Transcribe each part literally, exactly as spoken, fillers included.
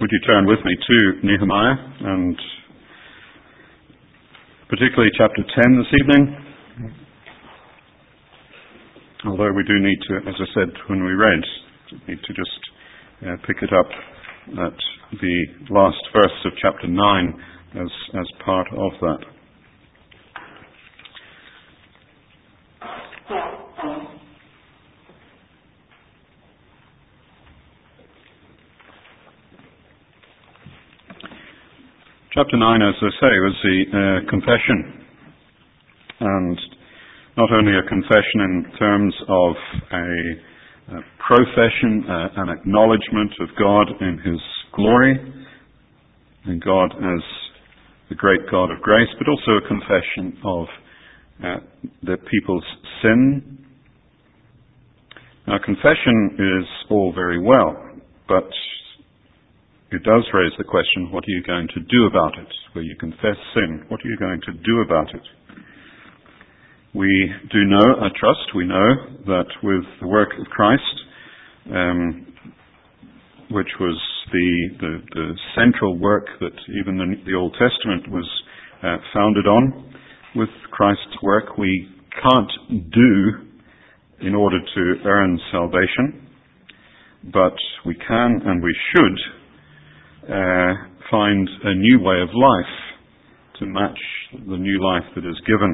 Would you turn with me to Nehemiah, and particularly chapter ten this evening? Although we do need to, as I said when we read, need to just uh, pick it up at the last verse of chapter nine as, as part of that. Chapter nine, as I say, was the uh, confession, and not only a confession in terms of a, a profession, uh, an acknowledgement of God in His glory, and God as the great God of grace, but also a confession of uh, the people's sin. Now, confession is all very well, but it does raise the question, what are you going to do about it? Where you confess sin, what are you going to do about it? We do know, I trust, we know that with the work of Christ, um, which was the, the, the central work that even the, the Old Testament was uh, founded on, with Christ's work we can't do in order to earn salvation, but we can and we should Uh, find a new way of life to match the new life that is given.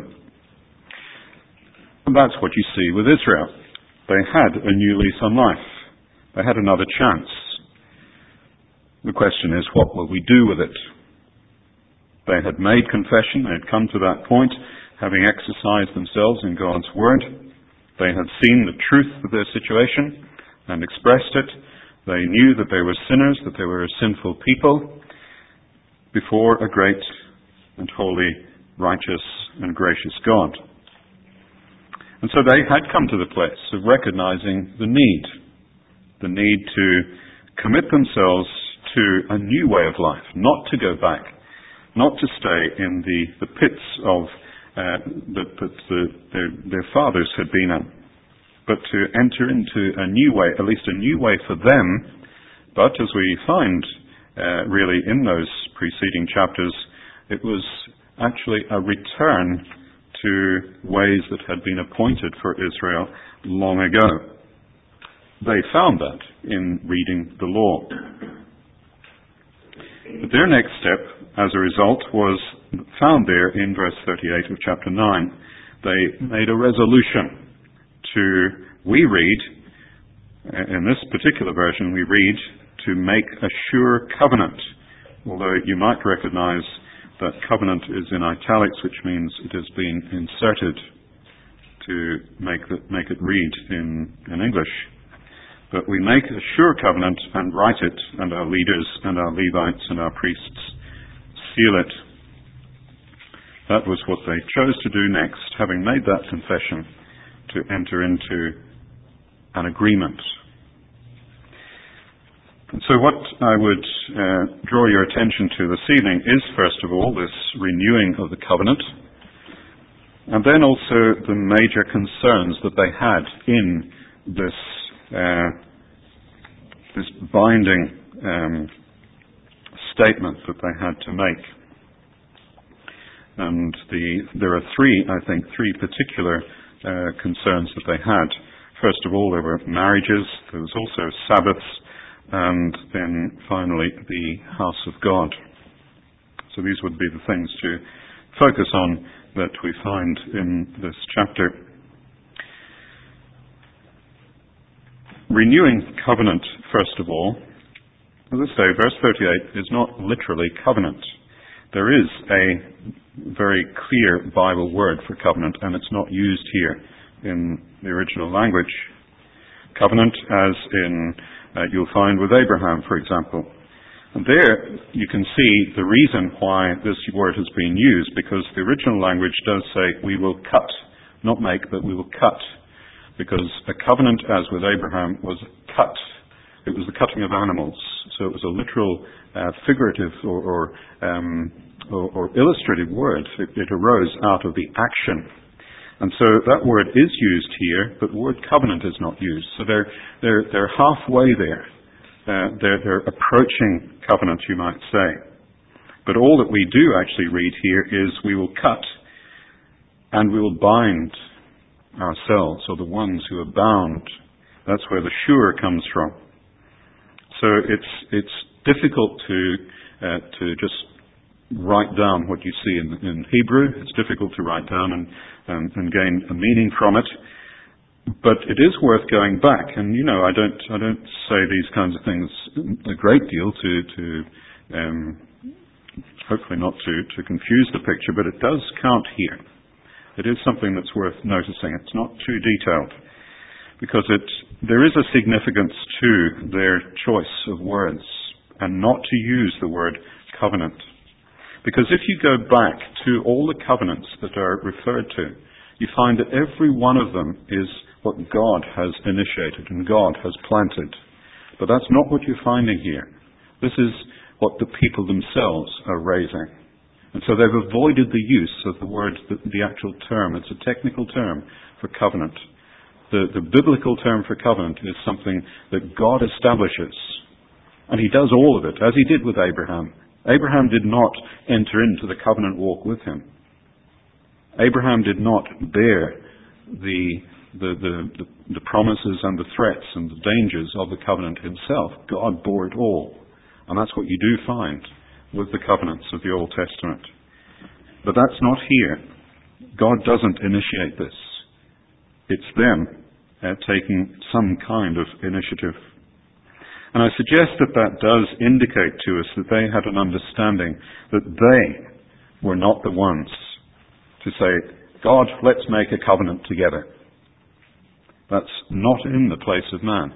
And that's what you see with Israel. They had a new lease on life. They had another chance. The question is, what will we do with it? They had made confession. They had come to that point, having exercised themselves in God's Word. They had seen the truth of their situation and expressed it. They knew that they were sinners, that they were a sinful people before a great and holy, righteous and gracious God. And so they had come to the place of recognizing the need, the need to commit themselves to a new way of life, not to go back, not to stay in the, the pits of uh, that, that the, their, their fathers had been in, but to enter into a new way, at least a new way for them. But as we find uh, really in those preceding chapters, it was actually a return to ways that had been appointed for Israel long ago. They found that in reading the law. But their next step, as a result, was found there in verse thirty-eight of chapter nine. They made a resolution to, we read, in this particular version, we read, to make a sure covenant. Although you might recognize that covenant is in italics, which means it has been inserted to make it, make it read in, in English. But we make a sure covenant and write it, and our leaders and our Levites and our priests seal it. That was what they chose to do next, having made that confession, to enter into an agreement. And so what I would uh, draw your attention to this evening is, first of all, this renewing of the covenant, and then also the major concerns that they had in this uh, this binding um, statement that they had to make. And the, there are three, I think, three particular Uh, concerns that they had. First of all, there were marriages, there was also Sabbaths, and then finally the house of God. So these would be the things to focus on that we find in this chapter. Renewing covenant, first of all, as I say, verse thirty-eight is not literally covenant. There is a very clear Bible word for covenant, and it's not used here in the original language. Covenant, as in uh, you'll find with Abraham, for example. And there you can see the reason why this word has been used, because the original language does say, we will cut, not make, but we will cut. Because a covenant, as with Abraham, was cut. It was the cutting of animals. So it was a literal, uh, figurative or, or, um, or, or illustrative word. It, it arose out of the action. And so that word is used here, but the word covenant is not used. So they're, they're, they're halfway there. uh, they're, they're approaching covenant, you might say. But all that we do actually read here is we will cut and we will bind ourselves, or the ones who are bound. That's where the sure comes from. So it's it's difficult to uh, to just write down what you see in, in Hebrew. It's difficult to write down and, and, and gain a meaning from it. But it is worth going back. And you know, I don't I don't say these kinds of things a great deal to to um, hopefully not to, to confuse the picture, but it does count here. It is something that's worth noticing. It's not too detailed, because it, there is a significance to their choice of words, and not to use the word covenant. Because if you go back to all the covenants that are referred to, you find that every one of them is what God has initiated and God has planted. But that's not what you're finding here. This is what the people themselves are raising. And so they've avoided the use of the word, the, the actual term. It's a technical term for covenant. The, the biblical term for covenant is something that God establishes. And he does all of it, as he did with Abraham. Abraham did not enter into the covenant walk with him. Abraham did not bear the, the, the, the, the promises and the threats and the dangers of the covenant himself. God bore it all. And that's what you do find with the covenants of the Old Testament. But that's not here. God doesn't initiate this. It's them uh, taking some kind of initiative. And I suggest that that does indicate to us that they had an understanding that they were not the ones to say, God, let's make a covenant together. That's not in the place of man.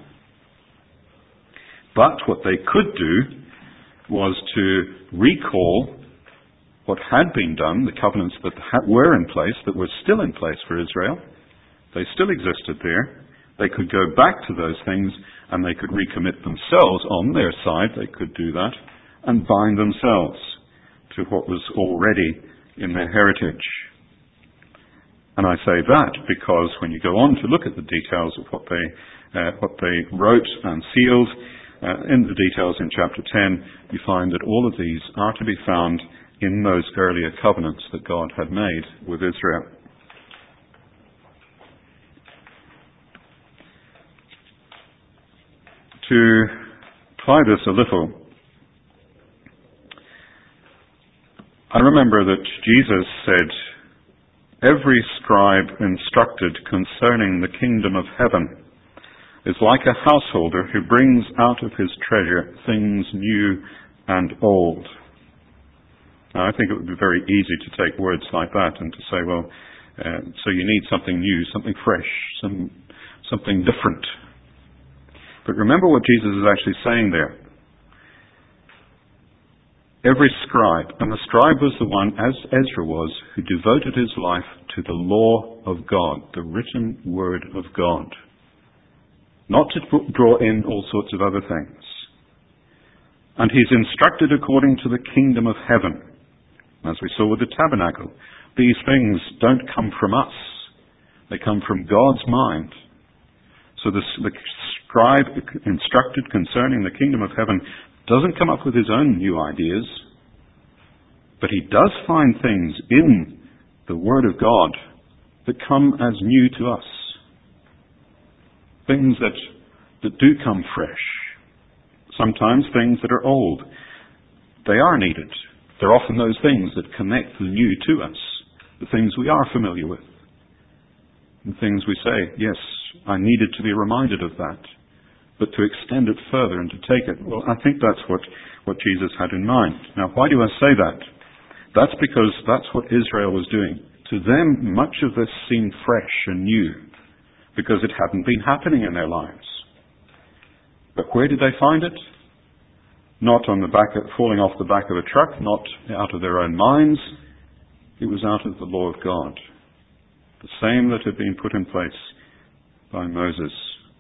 But what they could do was to recall what had been done, the covenants that were in place, that were still in place for Israel. They still existed there. They could go back to those things and they could recommit themselves on their side. They could do that and bind themselves to what was already in their heritage. And I say that because when you go on to look at the details of what they uh, what they wrote and sealed, uh, in the details in chapter ten, you find that all of these are to be found in those earlier covenants that God had made with Israel. To apply this a little, I remember that Jesus said, "Every scribe instructed concerning the kingdom of heaven is like a householder who brings out of his treasure things new and old." Now, I think it would be very easy to take words like that and to say, well, uh, so you need something new, something fresh, some, something different. But remember what Jesus is actually saying there. Every scribe, and the scribe was the one, as Ezra was, who devoted his life to the law of God, the written word of God. Not to draw in all sorts of other things. And he's instructed according to the kingdom of heaven. As we saw with the tabernacle, these things don't come from us. They come from God's mind. So the, the scribe instructed concerning the kingdom of heaven doesn't come up with his own new ideas, but he does find things in the Word of God that come as new to us. Things that, that do come fresh. Sometimes things that are old. They are needed. They're often those things that connect the new to us, the things we are familiar with. And things we say, yes, I needed to be reminded of that. But to extend it further and to take it, well, I think that's what, what Jesus had in mind. Now, why do I say that? That's because that's what Israel was doing. To them, much of this seemed fresh and new, because it hadn't been happening in their lives. But where did they find it? Not on the back of, falling off the back of a truck, not out of their own minds. It was out of the law of God. The same that had been put in place by Moses.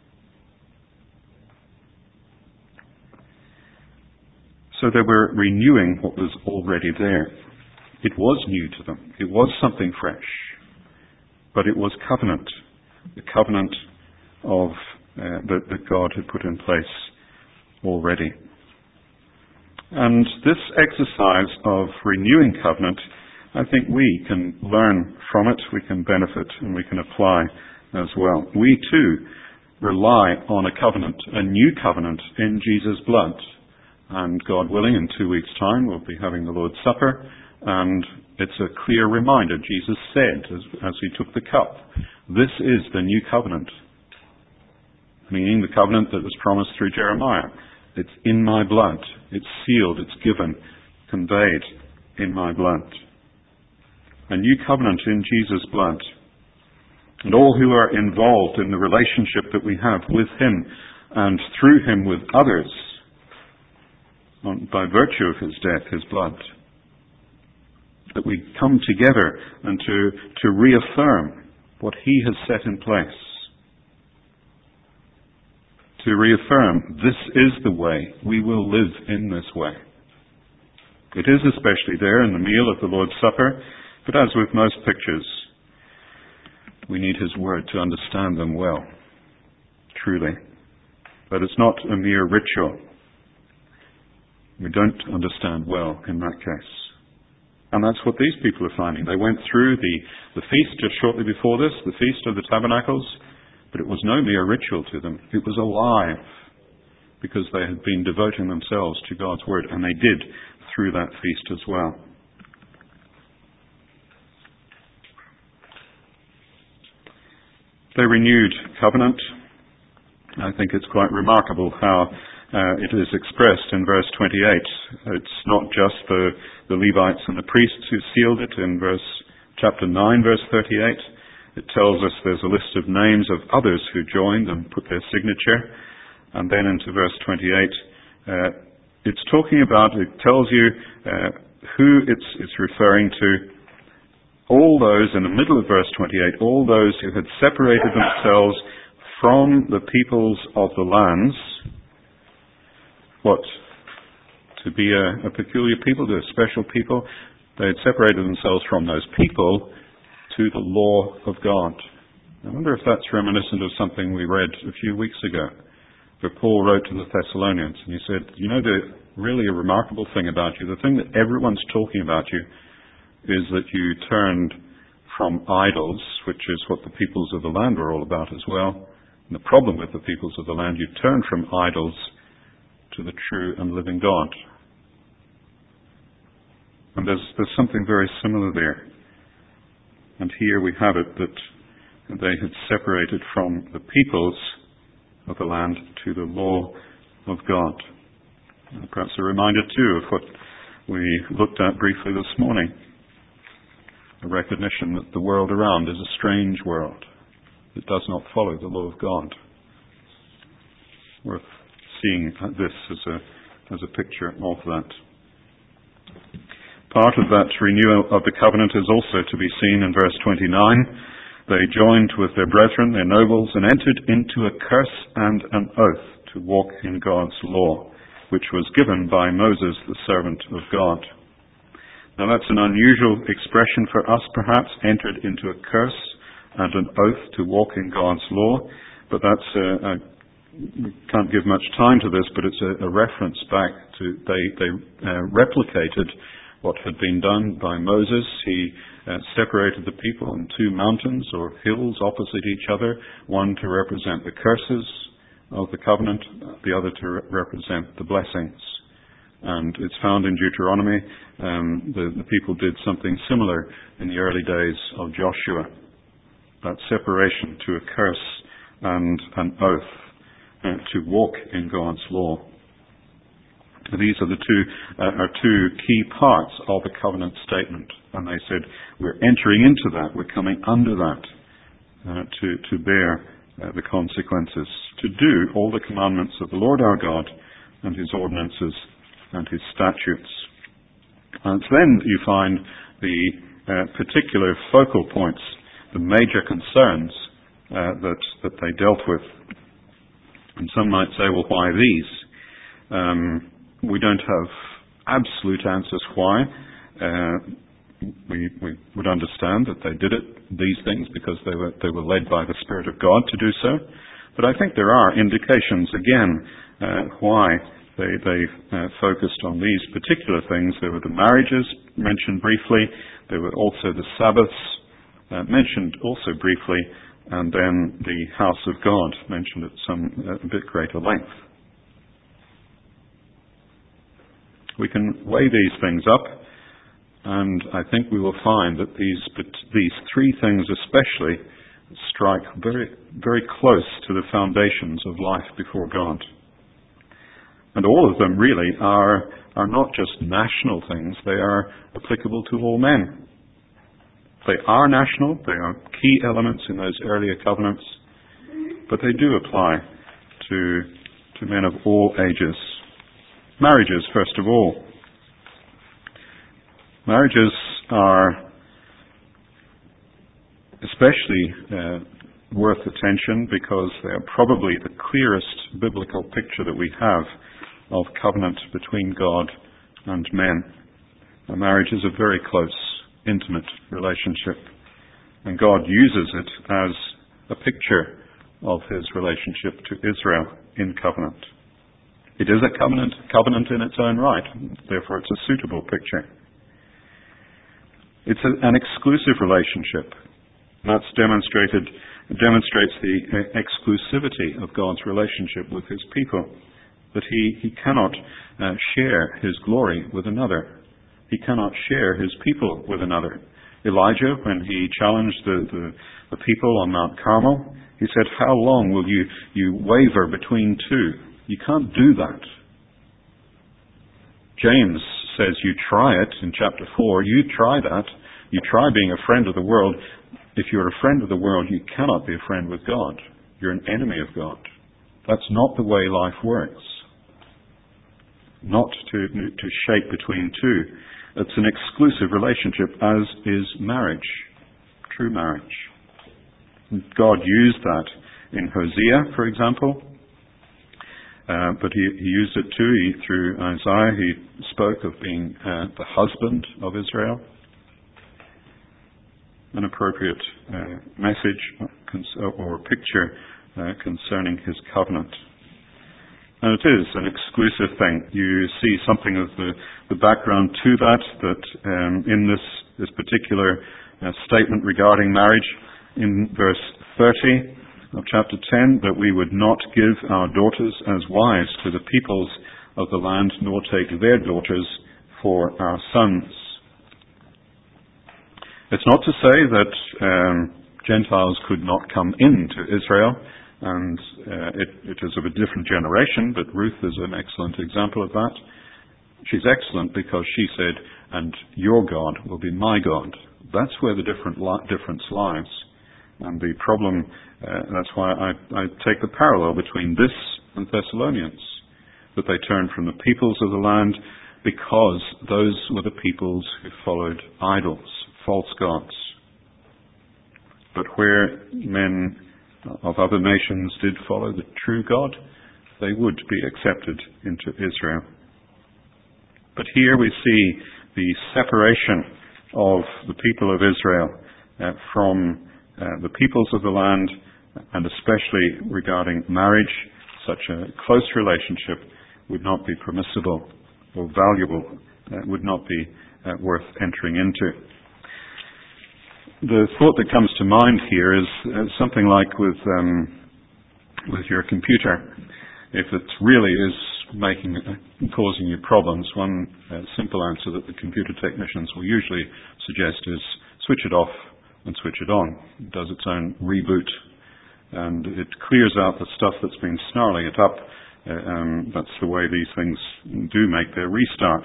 So they were renewing what was already there. It was new to them. It was something fresh. But it was covenant. The covenant of uh, that, that God had put in place already. And this exercise of renewing covenant, I think we can learn from it, we can benefit, and we can apply as well. We too rely on a covenant, a new covenant in Jesus' blood. And God willing, in two weeks' time, we'll be having the Lord's Supper, and it's a clear reminder. Jesus said, as, as he took the cup, this is the new covenant, meaning the covenant that was promised through Jeremiah. It's in my blood. It's sealed. It's given, conveyed in my blood. A new covenant in Jesus' blood. And all who are involved in the relationship that we have with him and through him with others, on, by virtue of his death, his blood, that we come together and to, to reaffirm what he has set in place. To reaffirm, this is the way, we will live in this way. It is especially there in the meal of the Lord's Supper, but as with most pictures, we need his word to understand them well, truly. But it's not a mere ritual. We don't understand well in that case. And that's what these people are finding. They went through the, the feast just shortly before this, the Feast of the Tabernacles, but it was no mere ritual to them. It was alive because they had been devoting themselves to God's word, and they did through that feast as well. They renewed covenant. I think it's quite remarkable how uh, it is expressed in verse twenty-eight. It's not just the, the Levites and the priests who sealed it. In verse chapter nine, verse thirty-eight, it tells us there's a list of names of others who joined and put their signature. And then into verse twenty-eight, uh, it's talking about, it tells you uh, who it's, it's referring to. All those, in the middle of verse twenty-eight, all those who had separated themselves from the peoples of the lands, what? To be a, a peculiar people, to a special people. They had separated themselves from those people to the law of God. I wonder if that's reminiscent of something we read a few weeks ago, where Paul wrote to the Thessalonians, and he said, you know, the really a remarkable thing about you, the thing that everyone's talking about you, is that you turned from idols, which is what the peoples of the land were all about as well. And the problem with the peoples of the land, you turned from idols to the true and living God. And there's, there's something very similar there. And here we have it that they had separated from the peoples of the land to the law of God. And perhaps a reminder too of what we looked at briefly this morning. A recognition that the world around is a strange world that does not follow the law of God. Worth seeing this as a, as a picture of that. Part of that renewal of the covenant is also to be seen in verse twenty-nine. They joined with their brethren, their nobles, and entered into a curse and an oath to walk in God's law, which was given by Moses, the servant of God. Now that's an unusual expression for us, perhaps, entered into a curse and an oath to walk in God's law. But that's, a, a, we can't give much time to this, but it's a, a reference back to, they, they uh, replicated what had been done by Moses. He uh, separated the people on two mountains or hills opposite each other, one to represent the curses of the covenant, the other to re- represent the blessings. And it's found in Deuteronomy. Um, the, the people did something similar in the early days of Joshua. That separation to a curse and an oath uh, to walk in God's law. These are the two uh, are two key parts of the covenant statement. And they said, we're entering into that, we're coming under that uh, to, to bear uh, the consequences, to do all the commandments of the Lord our God and his ordinances and his statutes. And then you find the uh, particular focal points, the major concerns uh, that that they dealt with. And some might say, well, why these? Um, we don't have absolute answers why. Uh, we, we would understand that they did it, these things, because they were they were led by the Spirit of God to do so. But I think there are indications, again, uh, why they, they uh, focused on these particular things. There were the marriages mentioned briefly. There were also the Sabbaths uh, mentioned also briefly, and then the house of God mentioned at some uh, a bit greater length. We can weigh these things up, and I think we will find that these these three things especially strike very very close to the foundations of life before God. And all of them really are are not just national things, they are applicable to all men. They are national, they are key elements in those earlier covenants, but they do apply to, to men of all ages. Marriages, first of all. Marriages are especially uh, worth attention because they are probably the clearest biblical picture that we have of covenant between God and men. A marriage is a very close, intimate relationship, and God uses it as a picture of his relationship to Israel in covenant. It is a covenant, covenant in its own right, therefore it's a suitable picture. It's a, an exclusive relationship. That's demonstrated, demonstrates the exclusivity of God's relationship with his people, that he, he cannot uh, share his glory with another. He cannot share his people with another. Elijah, when he challenged the, the, the people on Mount Carmel, he said, how long will you, you waver between two? You can't do that. James says you try it in chapter four. You try that. You try being a friend of the world. If you're a friend of the world, you cannot be a friend with God. You're an enemy of God. That's not the way life works. Not to, to shape between two. It's an exclusive relationship, as is marriage, true marriage. God used that in Hosea, for example, uh, but he, he used it too. He, through Isaiah, he spoke of being uh, the husband of Israel. An appropriate uh, message cons- or picture uh, concerning his covenant. And it is an exclusive thing. You see something of the, the background to that, that um, in this, this particular uh, statement regarding marriage, in verse thirty of chapter ten, that we would not give our daughters as wives to the peoples of the land, nor take their daughters for our sons. It's not to say that um, Gentiles could not come into Israel, and uh, it, it is of a different generation, but Ruth is an excellent example of that. She's excellent because she said, and your God will be my God. That's where the different li- difference lies. And the problem, uh, that's why I, I take the parallel between this and Thessalonians, that they turned from the peoples of the land because those were the peoples who followed idols, false gods. But where men of other nations did follow the true God, they would be accepted into Israel. But here we see the separation of the people of Israel uh, from uh, the peoples of the land, and especially regarding marriage. Such a close relationship would not be permissible or valuable, uh, would not be uh, worth entering into. The thought that comes to mind here is uh, something like with um, with your computer. If it really is making uh, causing you problems, one uh, simple answer that the computer technicians will usually suggest is switch it off and switch it on. It does its own reboot, and it clears out the stuff that's been snarling it up. Uh, um, that's the way these things do make their restart.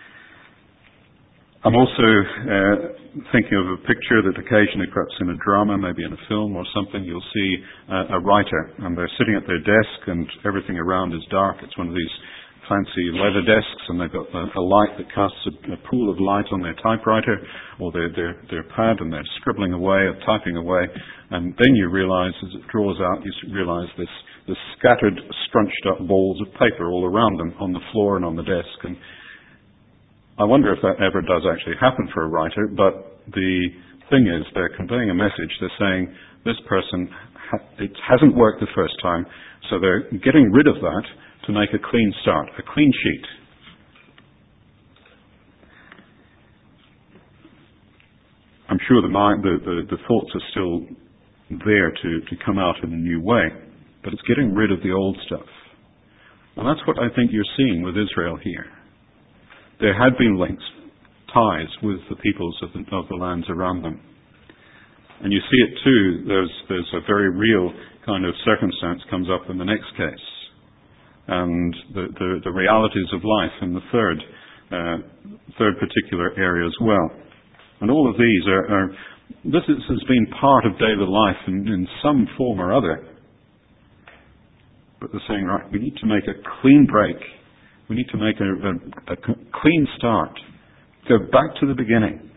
I'm also uh, thinking of a picture that occasionally, perhaps in a drama, maybe in a film or something, you'll see uh, a writer, and they're sitting at their desk and everything around is dark. It's one of these fancy leather desks, and they've got a, a light that casts a, a pool of light on their typewriter or their, their, their pad, and they're scribbling away or typing away. And then you realize, as it draws out, you realize this, this scattered, scrunched up balls of paper all around them on the floor and on the desk. And I wonder if that ever does actually happen for a writer, but the thing is, they're conveying a message. They're saying, this person, it hasn't worked the first time, so they're getting rid of that to make a clean start, a clean sheet. I'm sure the, mind, the, the, the thoughts are still there to, to come out in a new way, but it's getting rid of the old stuff. And that's what I think you're seeing with Israel here. There had been links, ties with the peoples of the, of the lands around them. And you see it too, there's, there's a very real kind of circumstance comes up in the next case. And the, the, the realities of life in the third, uh, third particular area as well. And all of these are, are this is, has been part of daily life in, in some form or other. But they're saying, right, we need to make a clean break. We need to make a, a, a clean start. Go back to the beginning.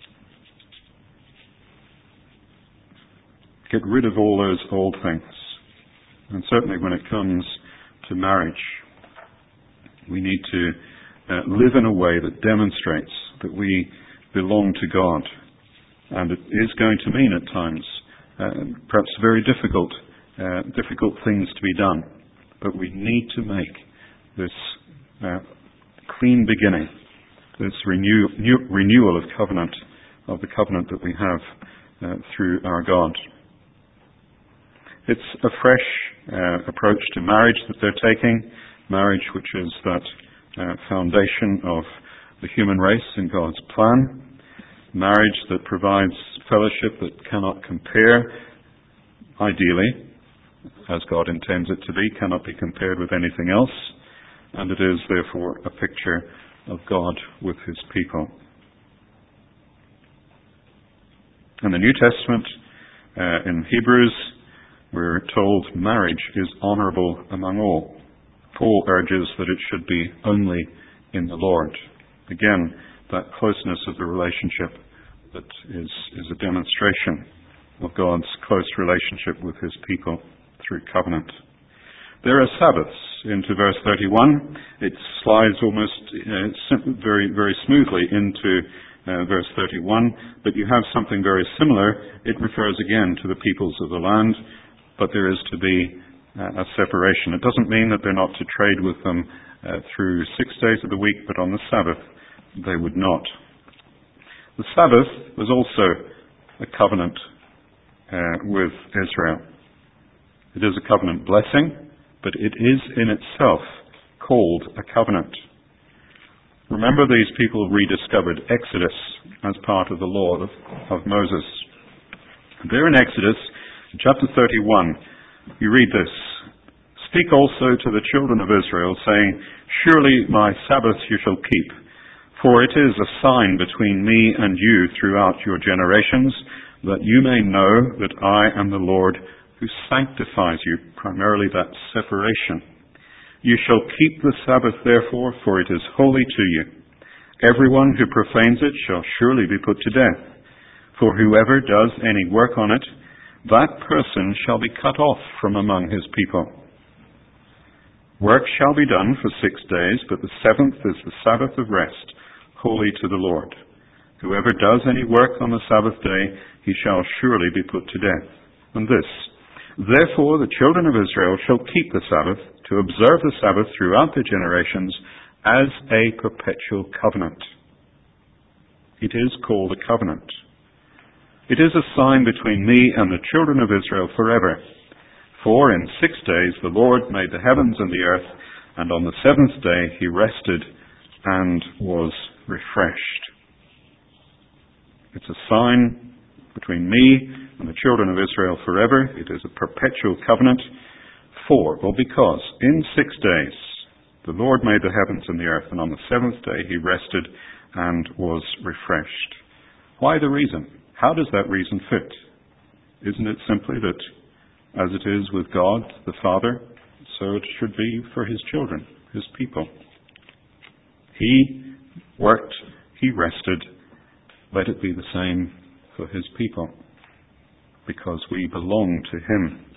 Get rid of all those old things. And certainly when it comes to marriage, we need to uh, live in a way that demonstrates that we belong to God. And it is going to mean at times uh, perhaps very difficult, uh, difficult things to be done. But we need to make this uh, clean beginning, this renew, new, renewal of covenant, of the covenant that we have uh, through our God. It's a fresh uh, approach to marriage that they're taking, marriage which is that uh, foundation of the human race in God's plan, marriage that provides fellowship that cannot compare, ideally, as God intends it to be, cannot be compared with anything else, and it is therefore a picture of God with his people. In the New Testament, uh, in Hebrews, we're told marriage is honourable among all. Paul urges that it should be only in the Lord. Again, that closeness of the relationship that is, is a demonstration of God's close relationship with his people through covenant. There are Sabbaths into verse thirty-one. It slides almost uh, very, very smoothly into uh, verse thirty-one, but you have something very similar. It refers again to the peoples of the land, but there is to be uh, a separation. It doesn't mean that they're not to trade with them uh, through six days of the week, but on the Sabbath they would not. The Sabbath was also a covenant uh, with Israel. It is a covenant blessing, but it is in itself called a covenant. Remember, these people rediscovered Exodus as part of the law of, of Moses. There in Exodus, chapter thirty-one, you read this. Speak also to the children of Israel, saying, surely my Sabbath you shall keep, for it is a sign between me and you throughout your generations, that you may know that I am the Lord who sanctifies you, primarily that separation. You shall keep the Sabbath therefore, for it is holy to you. Everyone who profanes it shall surely be put to death. For whoever does any work on it, that person shall be cut off from among his people. Work shall be done for six days, but the seventh is the Sabbath of rest, holy to the Lord. Whoever does any work on the Sabbath day, he shall surely be put to death. And this, therefore the children of Israel shall keep the Sabbath, to observe the Sabbath throughout their generations, as a perpetual covenant. It is called a covenant. It is a sign between me and the children of Israel forever. For in six days the Lord made the heavens and the earth, and on the seventh day he rested and was refreshed. It's a sign between me and the children of Israel forever. It is a perpetual covenant. For, well, because in six days the Lord made the heavens and the earth, and on the seventh day he rested and was refreshed. Why the reason? How does that reason fit? Isn't it simply that as it is with God the Father, so it should be for his children, his people? He worked, he rested. Let it be the same for his people, because we belong to him.